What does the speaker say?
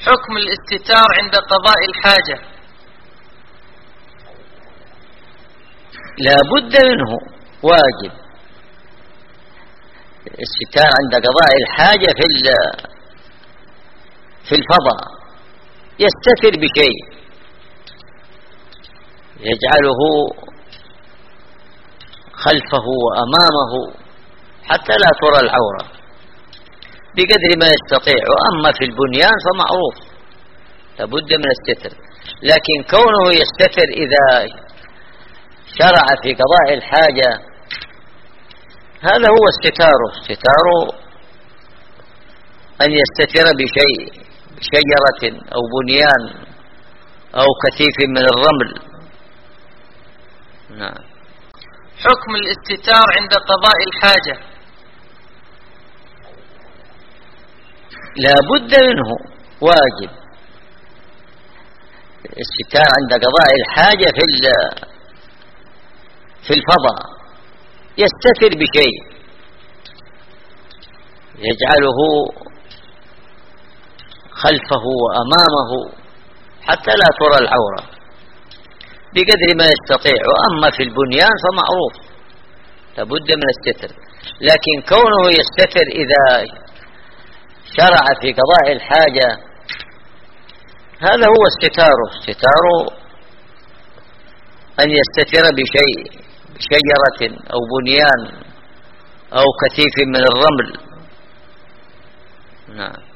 حكم الاستتار عند قضاء الحاجة. لا بد منه، واجب الستار عند قضاء الحاجة في الفضاء، يستتر بشيء يجعله خلفه وأمامه حتى لا ترى العورة بقدر ما يستطيع. وأما في البنيان فمعروف لابد من الستر، لكن كونه يستتر إذا شرع في قضاء الحاجة هذا هو استتاره أن يستتر بشيء، بشجرة أو بنيان أو كثيف من الرمل. نعم. حكم الاستتار عند قضاء الحاجة. لا بد منه، واجب الستار عند قضاء الحاجة في الفضاء، يستتر بشيء يجعله خلفه وأمامه حتى لا ترى العورة بقدر ما يستطيع. وأما في البنيان فمعروف لابد من الستر، لكن كونه يستتر إذا شرع في قضاء الحاجة هذا هو استتاره أن يستتر بشيء، بشجرة أو بنيان أو كثيف من الرمل. نعم.